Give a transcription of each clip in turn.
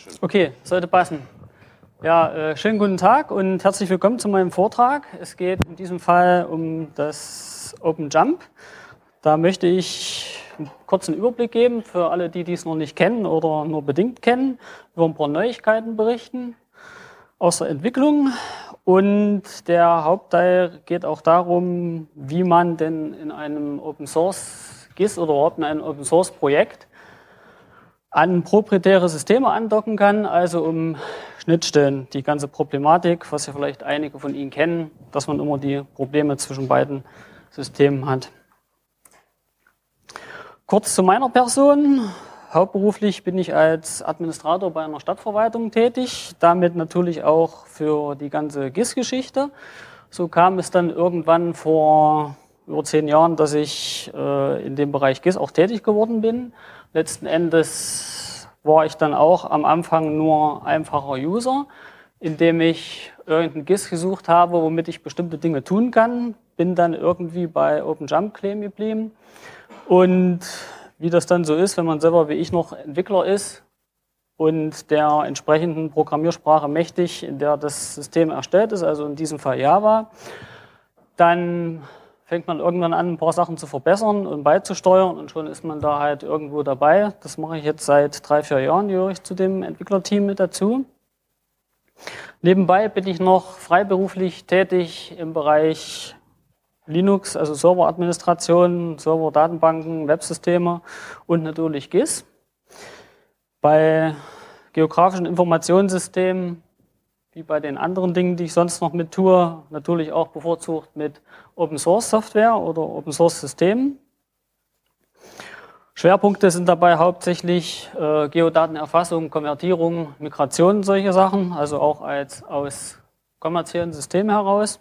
Okay, sollte passen. Ja, schönen guten Tag und herzlich willkommen zu meinem Vortrag. Es geht in diesem Fall um das OpenJump. Da möchte ich einen kurzen Überblick geben für alle, die dies noch nicht kennen oder nur bedingt kennen, über ein paar Neuigkeiten berichten aus der Entwicklung. Und der Hauptteil geht auch darum, wie man denn in einem Open Source GIS oder überhaupt in einem Open Source Projekt an proprietäre Systeme andocken kann, also um Schnittstellen, die ganze Problematik, was ja vielleicht einige von Ihnen kennen, dass man immer die Probleme zwischen beiden Systemen hat. Kurz zu meiner Person. Hauptberuflich bin ich als Administrator bei einer Stadtverwaltung tätig, damit natürlich auch für die ganze GIS-Geschichte. So kam es dann irgendwann vor über 10 Jahren, dass ich in dem Bereich GIS auch tätig geworden bin. Letzten Endes war ich dann auch am Anfang nur einfacher User, indem ich irgendein GIS gesucht habe, womit ich bestimmte Dinge tun kann. Bin dann irgendwie bei OpenJump kleben geblieben. Und wie das dann so ist, wenn man selber wie ich noch Entwickler ist und der entsprechenden Programmiersprache mächtig, in der das System erstellt ist, also in diesem Fall Java, dann fängt man irgendwann an, ein paar Sachen zu verbessern und beizusteuern und schon ist man da halt irgendwo dabei. Das mache ich jetzt seit 3, 4 Jahren, gehöre ich zu dem Entwicklerteam mit dazu. Nebenbei bin ich noch freiberuflich tätig im Bereich Linux, also Serveradministration, Server-Datenbanken, Websysteme und natürlich GIS. Bei geografischen Informationssystemen, wie bei den anderen Dingen, die ich sonst noch mit tue, natürlich auch bevorzugt mit Open-Source-Software oder Open-Source-Systemen. Schwerpunkte sind dabei hauptsächlich Geodatenerfassung, Konvertierung, Migration, solche Sachen, also auch aus kommerziellen Systemen heraus.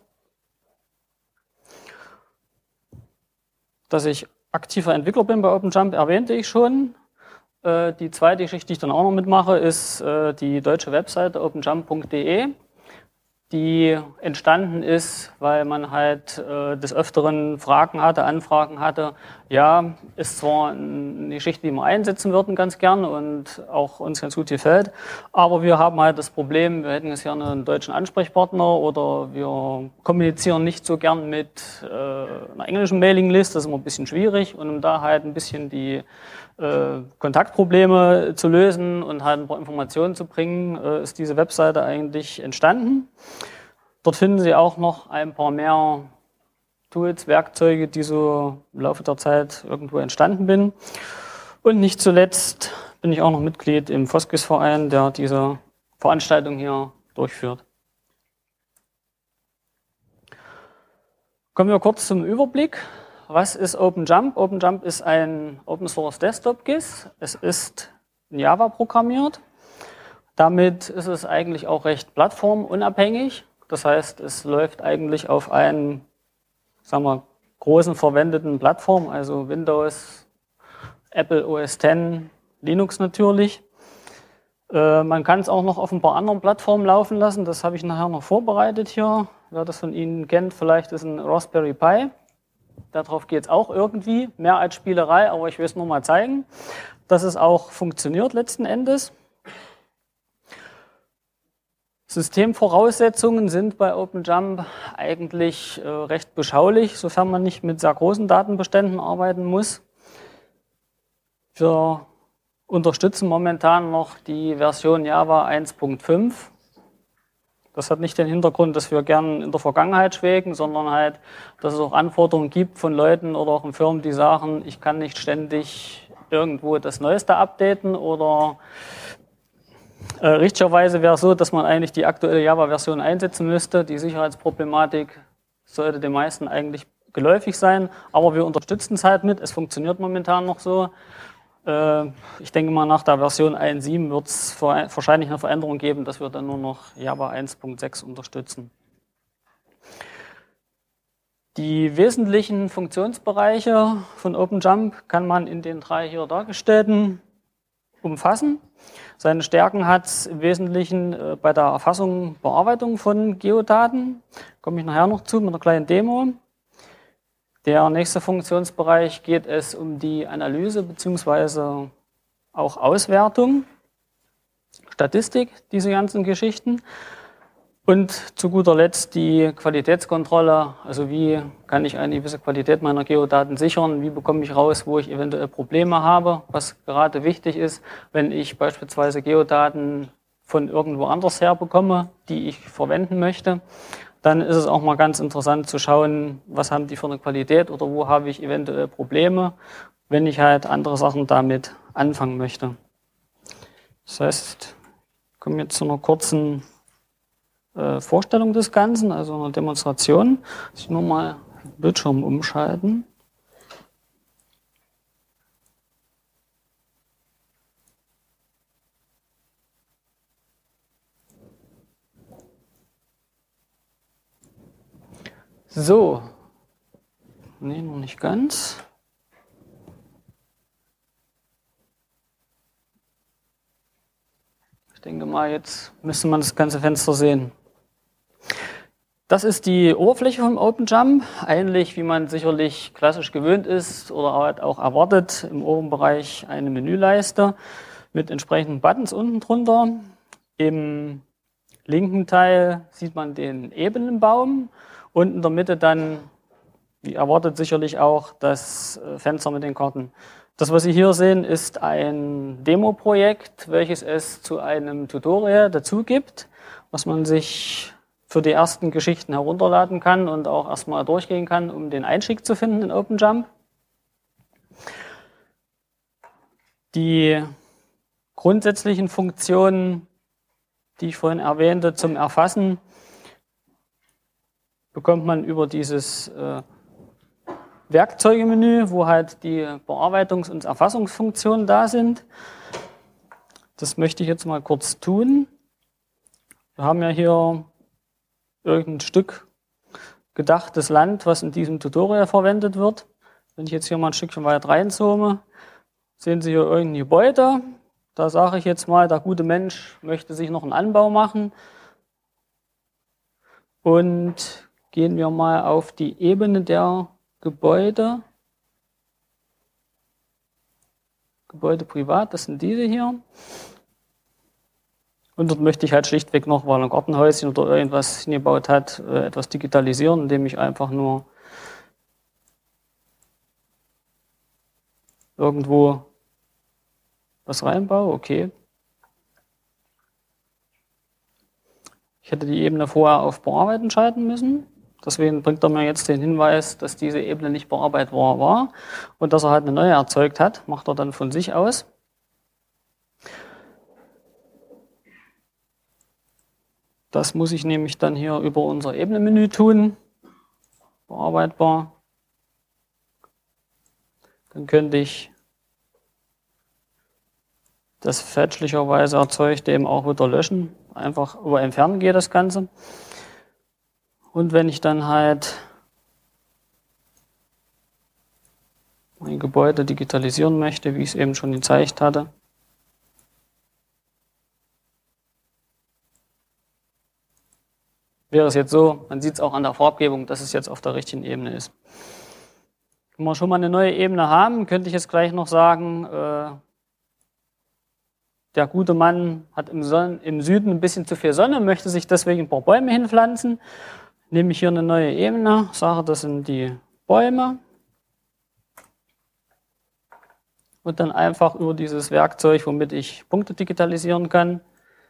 Dass ich aktiver Entwickler bin bei OpenJump, erwähnte ich schon. Die zweite Geschichte, die ich dann auch noch mitmache, ist die deutsche Webseite openjump.de, die entstanden ist, weil man halt des Öfteren Anfragen hatte. Ja, ist zwar eine Geschichte, die wir einsetzen würden ganz gern und auch uns ganz gut gefällt, aber wir haben halt das Problem, wir hätten jetzt gerne einen deutschen Ansprechpartner oder wir kommunizieren nicht so gern mit einer englischen Mailingliste, das ist immer ein bisschen schwierig und um da halt ein bisschen die Kontaktprobleme zu lösen und halt ein paar Informationen zu bringen, ist diese Webseite eigentlich entstanden. Dort finden Sie auch noch ein paar mehr Tools, Werkzeuge, die so im Laufe der Zeit irgendwo entstanden bin. Und nicht zuletzt bin ich auch noch Mitglied im Foskis-Verein, der diese Veranstaltung hier durchführt. Kommen wir kurz zum Überblick. Was ist OpenJump? OpenJump ist ein Open Source Desktop GIS. Es ist in Java programmiert. Damit ist es eigentlich auch recht plattformunabhängig. Das heißt, es läuft eigentlich auf einen, sagen wir, großen verwendeten Plattform, also Windows, Apple OS X, Linux natürlich. Man kann es auch noch auf ein paar anderen Plattformen laufen lassen. Das habe ich nachher noch vorbereitet hier. Wer das von Ihnen kennt, vielleicht ist ein Raspberry Pi. Darauf geht es auch irgendwie, mehr als Spielerei, aber ich will es nur mal zeigen, dass es auch funktioniert letzten Endes. Systemvoraussetzungen sind bei OpenJump eigentlich recht beschaulich, sofern man nicht mit sehr großen Datenbeständen arbeiten muss. Wir unterstützen momentan noch die Version Java 1.5. Das hat nicht den Hintergrund, dass wir gern in der Vergangenheit schwelgen, sondern halt, dass es auch Anforderungen gibt von Leuten oder auch in Firmen, die sagen, ich kann nicht ständig irgendwo das Neueste updaten oder richtigerweise wäre es so, dass man eigentlich die aktuelle Java-Version einsetzen müsste. Die Sicherheitsproblematik sollte den meisten eigentlich geläufig sein, aber wir unterstützen es halt mit. Es funktioniert momentan noch so. Ich denke mal, nach der Version 1.7 wird es wahrscheinlich eine Veränderung geben, dass wir dann nur noch Java 1.6 unterstützen. Die wesentlichen Funktionsbereiche von OpenJump kann man in den 3 hier dargestellten umfassen. Seine Stärken hat es im Wesentlichen bei der Erfassung, Bearbeitung von Geodaten. Komme ich nachher noch zu mit einer kleinen Demo. Der nächste Funktionsbereich geht es um die Analyse bzw. auch Auswertung. Statistik, diese ganzen Geschichten. Und zu guter Letzt die Qualitätskontrolle, also wie kann ich eine gewisse Qualität meiner Geodaten sichern, wie bekomme ich raus, wo ich eventuell Probleme habe, was gerade wichtig ist, wenn ich beispielsweise Geodaten von irgendwo anders her bekomme, die ich verwenden möchte. Dann ist es auch mal ganz interessant zu schauen, was haben die für eine Qualität oder wo habe ich eventuell Probleme, wenn ich halt andere Sachen damit anfangen möchte. Das heißt, ich komme jetzt zu einer kurzen Vorstellung des Ganzen, also einer Demonstration. Ich nur mal den Bildschirm umschalten. So. Nee, noch nicht ganz. Ich denke mal, jetzt müsste man das ganze Fenster sehen. Das ist die Oberfläche vom OpenJump, ähnlich wie man sicherlich klassisch gewöhnt ist oder auch erwartet. Im oberen Bereich eine Menüleiste mit entsprechenden Buttons unten drunter. Im linken Teil sieht man den Ebenenbaum und in der Mitte dann, wie erwartet, sicherlich auch das Fenster mit den Karten. Das, was Sie hier sehen, ist ein Demo-Projekt, welches es zu einem Tutorial dazu gibt, was man sich für die ersten Geschichten herunterladen kann und auch erstmal durchgehen kann, um den Einstieg zu finden in OpenJump. Die grundsätzlichen Funktionen, die ich vorhin erwähnte, zum Erfassen, bekommt man über dieses Werkzeugemenü, wo halt die Bearbeitungs- und Erfassungsfunktionen da sind. Das möchte ich jetzt mal kurz tun. Wir haben ja hier irgendein Stück gedachtes Land, was in diesem Tutorial verwendet wird. Wenn ich jetzt hier mal ein Stückchen weit reinzoome, sehen Sie hier irgendein Gebäude. Da sage ich jetzt mal, der gute Mensch möchte sich noch einen Anbau machen. Und gehen wir mal auf die Ebene der Gebäude. Gebäude privat, das sind diese hier. Und dort möchte ich halt schlichtweg noch, weil ein Gartenhäuschen oder irgendwas hingebaut hat, etwas digitalisieren, indem ich einfach nur irgendwo was reinbaue. Okay. Ich hätte die Ebene vorher auf Bearbeiten schalten müssen. Deswegen bringt er mir jetzt den Hinweis, dass diese Ebene nicht bearbeitbar war und dass er halt eine neue erzeugt hat. Macht er dann von sich aus. Das muss ich nämlich dann hier über unser Ebenenmenü tun. Bearbeitbar. Dann könnte ich das fälschlicherweise erzeugte eben auch wieder löschen. Einfach über Entfernen geht das Ganze. Und wenn ich dann halt mein Gebäude digitalisieren möchte, wie ich es eben schon gezeigt hatte, wäre es jetzt so, man sieht es auch an der Farbgebung, dass es jetzt auf der richtigen Ebene ist. Wenn wir schon mal eine neue Ebene haben, könnte ich jetzt gleich noch sagen, der gute Mann hat im Süden ein bisschen zu viel Sonne, möchte sich deswegen ein paar Bäume hinpflanzen. Nehme ich hier eine neue Ebene, sage, das sind die Bäume. Und dann einfach über dieses Werkzeug, womit ich Punkte digitalisieren kann,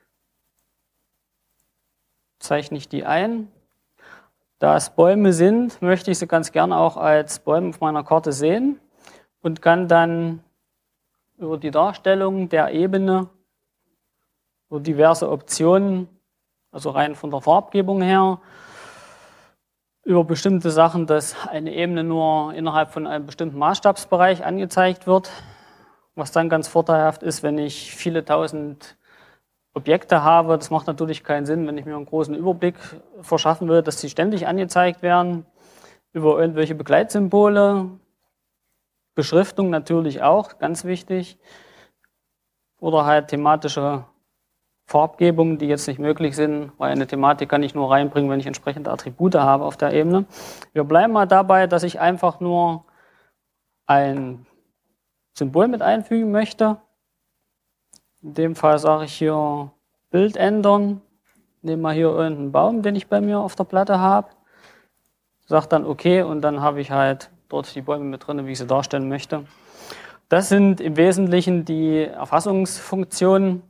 zeichne ich die ein. Da es Bäume sind, möchte ich sie ganz gerne auch als Bäume auf meiner Karte sehen und kann dann über die Darstellung der Ebene über diverse Optionen, also rein von der Farbgebung her, über bestimmte Sachen, dass eine Ebene nur innerhalb von einem bestimmten Maßstabsbereich angezeigt wird, was dann ganz vorteilhaft ist, wenn ich viele tausend Objekte habe. Das macht natürlich keinen Sinn, wenn ich mir einen großen Überblick verschaffen will, dass sie ständig angezeigt werden, über irgendwelche Begleitsymbole, Beschriftung natürlich auch, ganz wichtig, oder halt thematische Farbgebungen, die jetzt nicht möglich sind, weil eine Thematik kann ich nur reinbringen, wenn ich entsprechende Attribute habe auf der Ebene. Wir bleiben mal dabei, dass ich einfach nur ein Symbol mit einfügen möchte. In dem Fall sage ich hier Bild ändern. Nehme mal hier irgendeinen Baum, den ich bei mir auf der Platte habe. Sage dann OK und dann habe ich halt dort die Bäume mit drin, wie ich sie darstellen möchte. Das sind im Wesentlichen die Erfassungsfunktionen.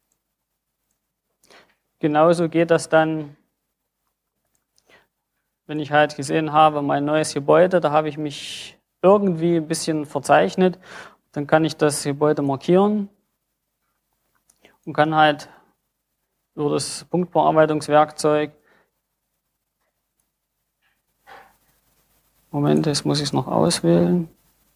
Genauso geht das dann, wenn ich halt gesehen habe, mein neues Gebäude, da habe ich mich irgendwie ein bisschen verzeichnet, dann kann ich das Gebäude markieren und kann halt über das Punktbearbeitungswerkzeug, Moment, jetzt muss ich es noch auswählen.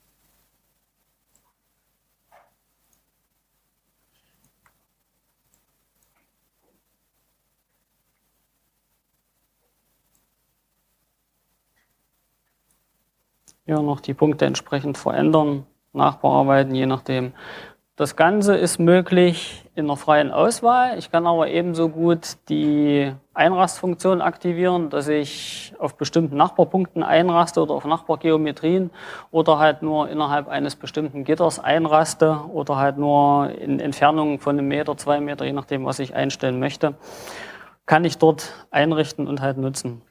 Hier noch die Punkte entsprechend verändern, nachbearbeiten, je nachdem. Das Ganze ist möglich in einer freien Auswahl. Ich kann aber ebenso gut die Einrastfunktion aktivieren, dass ich auf bestimmten Nachbarpunkten einraste oder auf Nachbargeometrien oder halt nur innerhalb eines bestimmten Gitters einraste oder halt nur in Entfernungen von 1 Meter, 2 Meter, je nachdem, was ich einstellen möchte, kann ich dort einrichten und halt nutzen.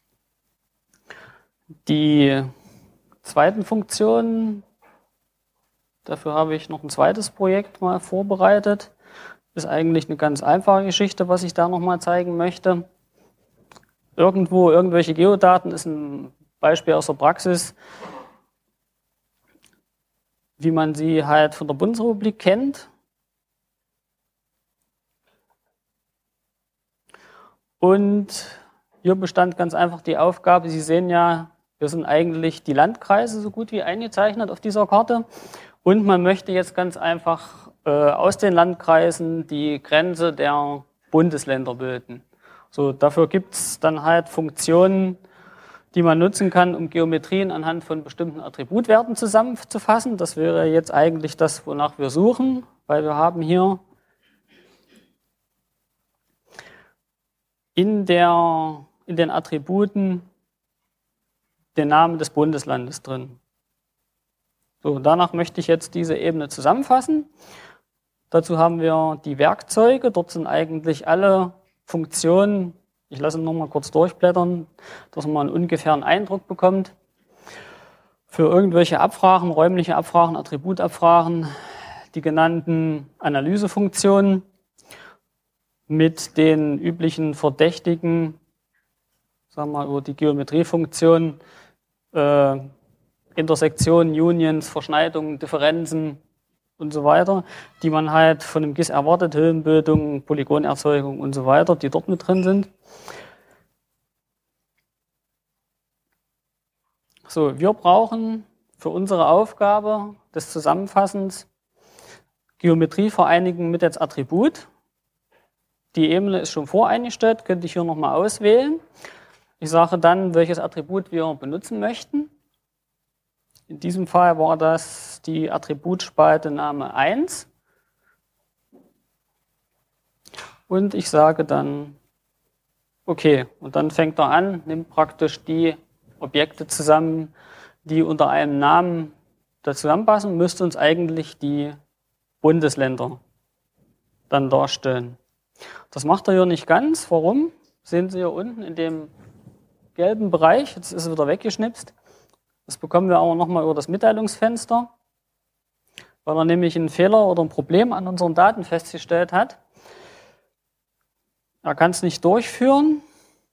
Die zweiten Funktionen, dafür habe ich noch ein zweites Projekt mal vorbereitet. Ist eigentlich eine ganz einfache Geschichte, was ich da nochmal zeigen möchte. Irgendwo irgendwelche Geodaten ist ein Beispiel aus der Praxis, wie man sie halt von der Bundesrepublik kennt. Und hier bestand ganz einfach die Aufgabe, Sie sehen ja, hier sind eigentlich die Landkreise so gut wie eingezeichnet auf dieser Karte. Und man möchte jetzt ganz einfach aus den Landkreisen die Grenze der Bundesländer bilden. So, dafür gibt es dann halt Funktionen, die man nutzen kann, um Geometrien anhand von bestimmten Attributwerten zusammenzufassen. Das wäre jetzt eigentlich das, wonach wir suchen, weil wir haben hier in den Attributen den Namen des Bundeslandes drin. So, danach möchte ich jetzt diese Ebene zusammenfassen. Dazu haben wir die Werkzeuge. Dort sind eigentlich alle Funktionen, ich lasse noch mal kurz durchblättern, dass man einen ungefähren Eindruck bekommt. Für irgendwelche Abfragen, räumliche Abfragen, Attributabfragen, die genannten Analysefunktionen mit den üblichen Verdächtigen, sagen wir mal über die Geometriefunktion, Intersektionen, Unions, Verschneidungen, Differenzen und so weiter, die man halt von dem GIS erwartet, Höhenbildung, Polygonerzeugung und so weiter, die dort mit drin sind. So, wir brauchen für unsere Aufgabe des Zusammenfassens Geometrie vereinigen mit jetzt Attribut. Die Ebene ist schon voreingestellt, könnte ich hier nochmal auswählen. Ich sage dann, welches Attribut wir benutzen möchten. In diesem Fall war das die Attributspalte Name 1. Und ich sage dann OK. Und dann fängt er an, nimmt praktisch die Objekte zusammen, die unter einem Namen da zusammenpassen, müsste uns eigentlich die Bundesländer dann darstellen. Das macht er hier nicht ganz. Warum? Sehen Sie hier unten in dem gelben Bereich, jetzt ist es wieder weggeschnipst. Das bekommen wir aber nochmal über das Mitteilungsfenster, weil er nämlich einen Fehler oder ein Problem an unseren Daten festgestellt hat. Er kann es nicht durchführen.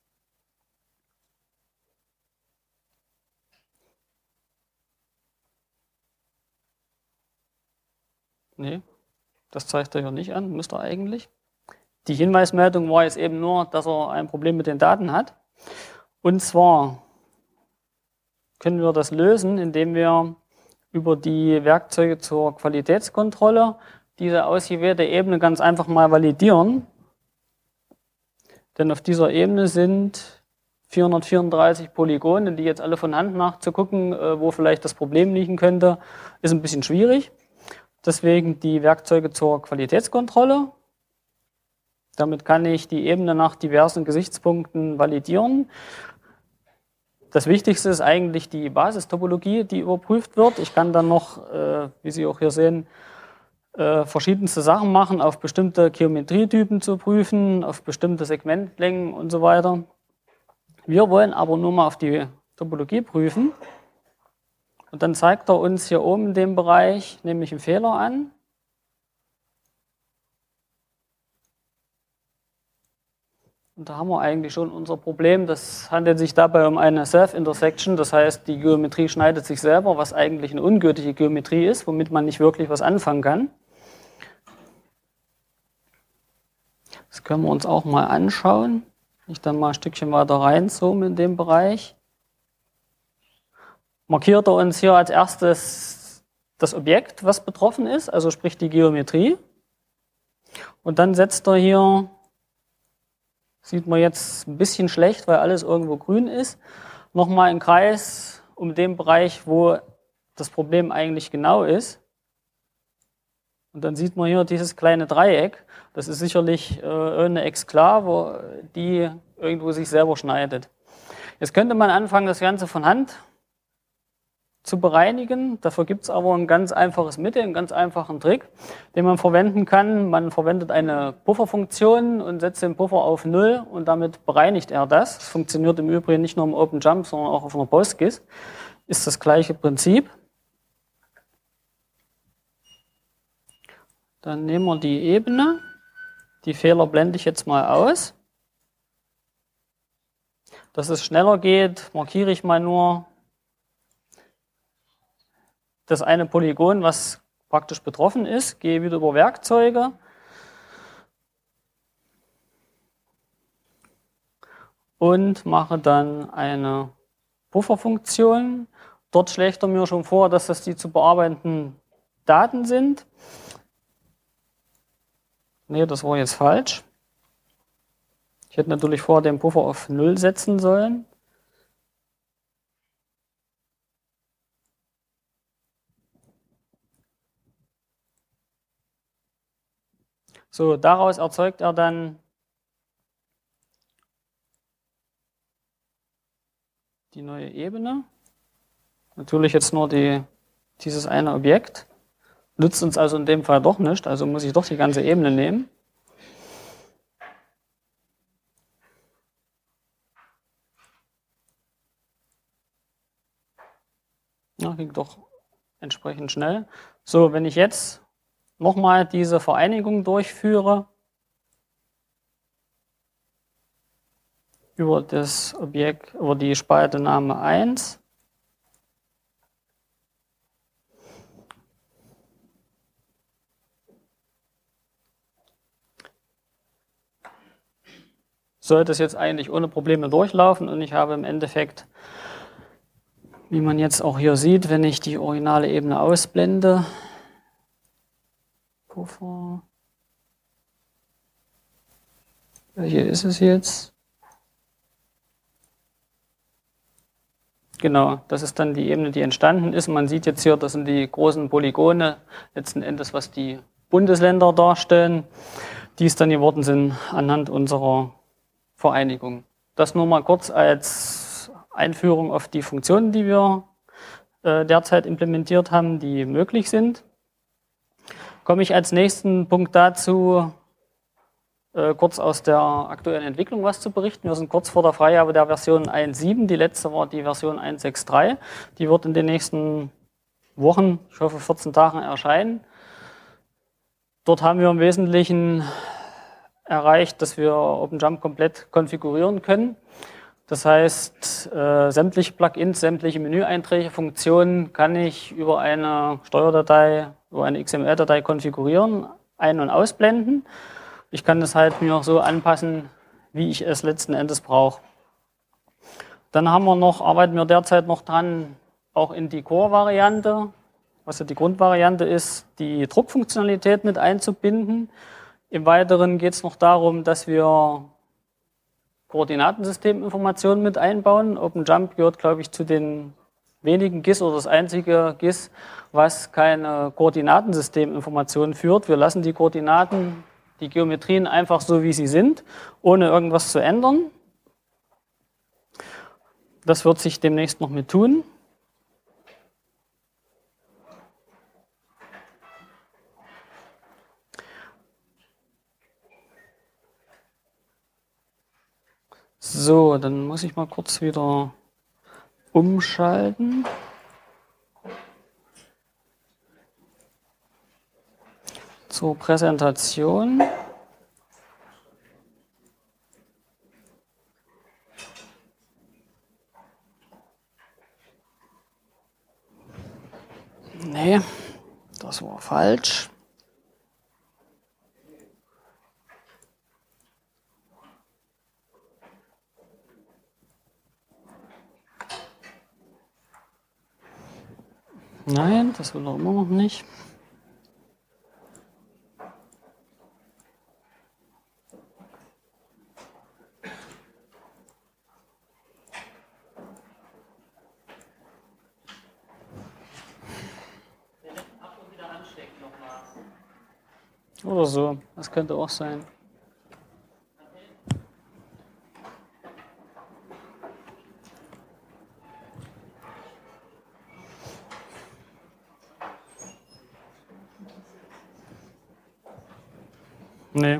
Nee, das zeigt er hier nicht an, müsste er eigentlich. Die Hinweismeldung war jetzt eben nur, dass er ein Problem mit den Daten hat. Und zwar können wir das lösen, indem wir über die Werkzeuge zur Qualitätskontrolle diese ausgewählte Ebene ganz einfach mal validieren. Denn auf dieser Ebene sind 434 Polygone, die jetzt alle von Hand nachzugucken, wo vielleicht das Problem liegen könnte, ist ein bisschen schwierig. Deswegen die Werkzeuge zur Qualitätskontrolle. Damit kann ich die Ebene nach diversen Gesichtspunkten validieren. Das Wichtigste ist eigentlich die Basistopologie, die überprüft wird. Ich kann dann noch, wie Sie auch hier sehen, verschiedenste Sachen machen, auf bestimmte Geometrietypen zu prüfen, auf bestimmte Segmentlängen und so weiter. Wir wollen aber nur mal auf die Topologie prüfen. Und dann zeigt er uns hier oben in dem Bereich nämlich einen Fehler an. Und da haben wir eigentlich schon unser Problem. Das handelt sich dabei um eine Self-Intersection. Das heißt, die Geometrie schneidet sich selber, was eigentlich eine ungültige Geometrie ist, womit man nicht wirklich was anfangen kann. Das können wir uns auch mal anschauen. Ich dann mal ein Stückchen weiter reinzoome in dem Bereich. Markiert er uns hier als erstes das Objekt, was betroffen ist, also sprich die Geometrie. Und dann setzt er hier, sieht man jetzt ein bisschen schlecht, weil alles irgendwo grün ist, nochmal einen Kreis um den Bereich, wo das Problem eigentlich genau ist. Und dann sieht man hier dieses kleine Dreieck. Das ist sicherlich eine Exklave, die irgendwo sich selber schneidet. Jetzt könnte man anfangen, das Ganze von Hand zu bereinigen. Dafür gibt es aber ein ganz einfaches Mittel, einen ganz einfachen Trick, den man verwenden kann. Man verwendet eine Pufferfunktion und setzt den Puffer auf 0 und damit bereinigt er das. Das funktioniert im Übrigen nicht nur im OpenJump, sondern auch auf einer PostGIS. Ist das gleiche Prinzip. Dann nehmen wir die Ebene. Die Fehler blende ich jetzt mal aus. Dass es schneller geht, markiere ich mal nur das eine Polygon, was praktisch betroffen ist. Gehe wieder über Werkzeuge. Und mache dann eine Pufferfunktion. Dort schlägt er mir schon vor, dass das die zu bearbeitenden Daten sind. Nee, das war jetzt falsch. Ich hätte natürlich vorher den Puffer auf 0 setzen sollen. So, daraus erzeugt er dann die neue Ebene. Natürlich jetzt nur dieses eine Objekt. Nützt uns also in dem Fall doch nicht, also muss ich doch die ganze Ebene nehmen. Ja, ging doch entsprechend schnell. So, wenn ich jetzt nochmal diese Vereinigung durchführe über das Objekt, über die Spalte Name 1, sollte es jetzt eigentlich ohne Probleme durchlaufen und ich habe im Endeffekt, wie man jetzt auch hier sieht, wenn ich die originale Ebene ausblende, Puffer, welche ist es jetzt? Genau, das ist dann die Ebene, die entstanden ist. Man sieht jetzt hier, das sind die großen Polygone, letzten Endes, was die Bundesländer darstellen, die es dann geworden sind anhand unserer Vereinigung. Das nur mal kurz als Einführung auf die Funktionen, die wir derzeit implementiert haben, die möglich sind. Komme ich als nächsten Punkt dazu, kurz aus der aktuellen Entwicklung was zu berichten. Wir sind kurz vor der Freigabe der Version 1.7, die letzte war die Version 1.6.3. Die wird in den nächsten Wochen, ich hoffe 14 Tagen, erscheinen. Dort haben wir im Wesentlichen erreicht, dass wir OpenJump komplett konfigurieren können. Das heißt, sämtliche Plugins, sämtliche Menüeinträge, Funktionen kann ich über eine Steuerdatei, über eine XML-Datei konfigurieren, ein- und ausblenden. Ich kann das halt mir auch so anpassen, wie ich es letzten Endes brauche. Dann arbeiten wir derzeit noch dran, auch in die Core-Variante, was ja die Grundvariante ist, die Druckfunktionalität mit einzubinden. Im Weiteren geht es noch darum, dass wir Koordinatensysteminformationen mit einbauen. OpenJump gehört, glaube ich, zu den wenigen GIS oder das einzige GIS, was keine Koordinatensysteminformationen führt. Wir lassen die Koordinaten, die Geometrien einfach so, wie sie sind, ohne irgendwas zu ändern. Das wird sich demnächst noch mit tun. So, dann muss ich mal kurz wieder umschalten. Zur Präsentation. Nee, das war falsch. Nein, das will er immer noch nicht. Oder so, das könnte auch sein. Nee.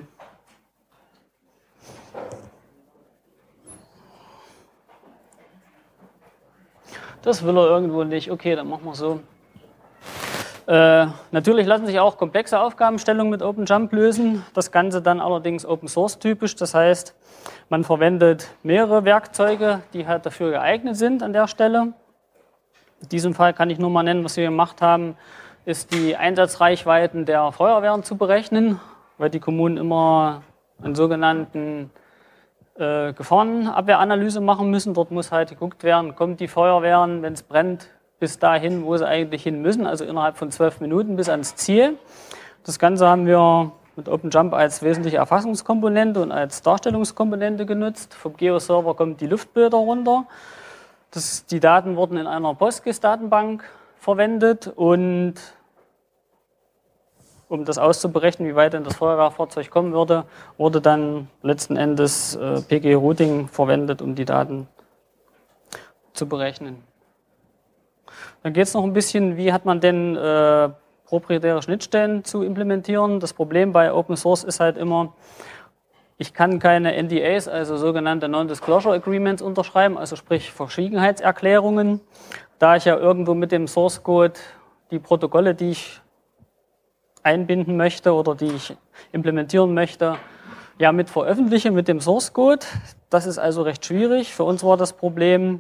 Das will er irgendwo nicht. Okay, dann machen wir so. Natürlich lassen sich auch komplexe Aufgabenstellungen mit OpenJump lösen. Das Ganze dann allerdings Open Source typisch. Das heißt, man verwendet mehrere Werkzeuge, die halt dafür geeignet sind an der Stelle. In diesem Fall kann ich nur mal nennen, was wir gemacht haben, ist die Einsatzreichweiten der Feuerwehren zu berechnen, weil die Kommunen immer einen sogenannten Gefahrenabwehranalyse machen müssen. Dort muss halt geguckt werden, kommen die Feuerwehren, wenn es brennt, bis dahin, wo sie eigentlich hin müssen, also innerhalb von 12 Minuten bis ans Ziel. Das Ganze haben wir mit OpenJump als wesentliche Erfassungskomponente und als Darstellungskomponente genutzt. Vom Geo-Server kommen die Luftbilder runter. Die Daten wurden in einer PostGIS-Datenbank verwendet und um das auszuberechnen, wie weit denn das Feuerwehrfahrzeug kommen würde, wurde dann letzten Endes PG-Routing verwendet, um die Daten zu berechnen. Dann geht es noch ein bisschen, wie hat man denn proprietäre Schnittstellen zu implementieren. Das Problem bei Open Source ist halt immer, ich kann keine NDAs, also sogenannte Non-Disclosure Agreements unterschreiben, also sprich Verschwiegenheitserklärungen. Da ich ja irgendwo mit dem Source Code die Protokolle, die ich einbinden möchte oder die ich implementieren möchte, ja mit veröffentliche mit dem Source Code. Das ist also recht schwierig. Für uns war das Problem,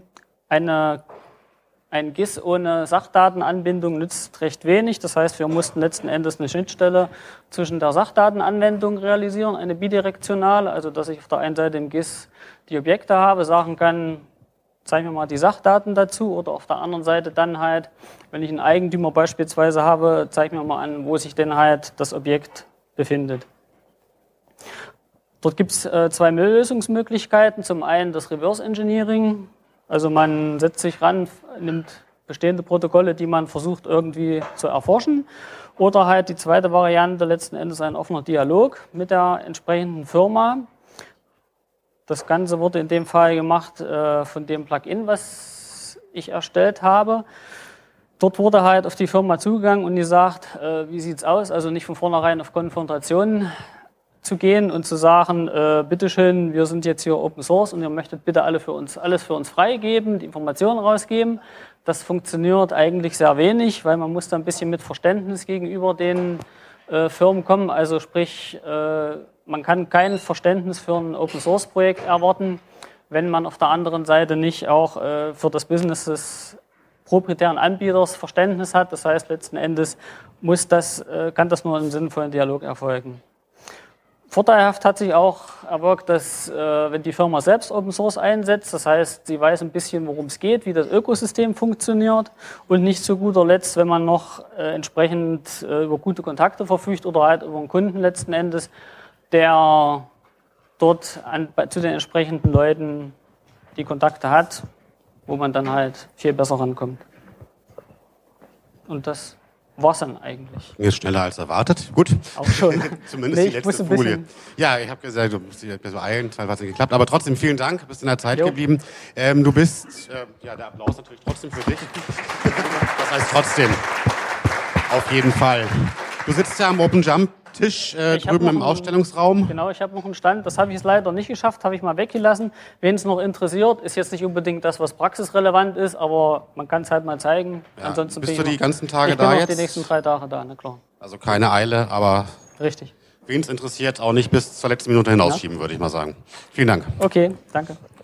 ein GIS ohne Sachdatenanbindung nützt recht wenig. Das heißt, wir mussten letzten Endes eine Schnittstelle zwischen der Sachdatenanwendung realisieren, eine bidirektionale, also dass ich auf der einen Seite im GIS die Objekte habe, sagen kann, zeig mir mal die Sachdaten dazu, oder auf der anderen Seite dann halt, wenn ich einen Eigentümer beispielsweise habe, zeig mir mal an, wo sich denn halt das Objekt befindet. Dort gibt es zwei Lösungsmöglichkeiten. Zum einen das Reverse Engineering. Also man setzt sich ran, nimmt bestehende Protokolle, die man versucht irgendwie zu erforschen. Oder halt die zweite Variante, letzten Endes ein offener Dialog mit der entsprechenden Firma. Das Ganze wurde in dem Fall gemacht von dem Plugin, was ich erstellt habe. Dort wurde halt auf die Firma zugegangen und gesagt, wie sieht es aus? Also nicht von vornherein auf Konfrontation zu gehen und zu sagen, bitteschön, wir sind jetzt hier Open Source und ihr möchtet bitte alles für uns freigeben, die Informationen rausgeben. Das funktioniert eigentlich sehr wenig, weil man muss da ein bisschen mit Verständnis gegenüber den Firmen kommen. Also sprich, man kann kein Verständnis für ein Open Source Projekt erwarten, wenn man auf der anderen Seite nicht auch für das Business des proprietären Anbieters Verständnis hat. Das heißt, letzten Endes kann das nur im sinnvollen Dialog erfolgen. Vorteilhaft hat sich auch erwirkt, dass wenn die Firma selbst Open Source einsetzt, das heißt, sie weiß ein bisschen, worum es geht, wie das Ökosystem funktioniert, und nicht zu guter Letzt, wenn man noch entsprechend über gute Kontakte verfügt oder halt über einen Kunden letzten Endes, der dort zu den entsprechenden Leuten die Kontakte hat, wo man dann halt viel besser rankommt. Und das war's dann eigentlich. Jetzt schneller als erwartet. Gut. Auch schon. Zumindest die letzte Folie. Ja, ich habe gesagt, du musst dich so eilen, teilweise hat es nicht geklappt. Aber trotzdem vielen Dank, bist in der Zeit geblieben. Du bist, der Applaus natürlich trotzdem für dich. Das heißt trotzdem. Auf jeden Fall. Du sitzt ja am OpenJump Tisch drüben im Ausstellungsraum. Genau, ich habe noch einen Stand. Das habe ich jetzt leider nicht geschafft, habe ich mal weggelassen. Wen es noch interessiert, ist jetzt nicht unbedingt das, was praxisrelevant ist, aber man kann es halt mal zeigen. Ja. Ansonsten bist du die ganzen Tage da jetzt? Ich bin die nächsten 3 Tage da, na klar. Also keine Eile, aber richtig. Wen es interessiert, auch nicht bis zur letzten Minute hinausschieben, würde ich mal sagen. Vielen Dank. Okay, danke.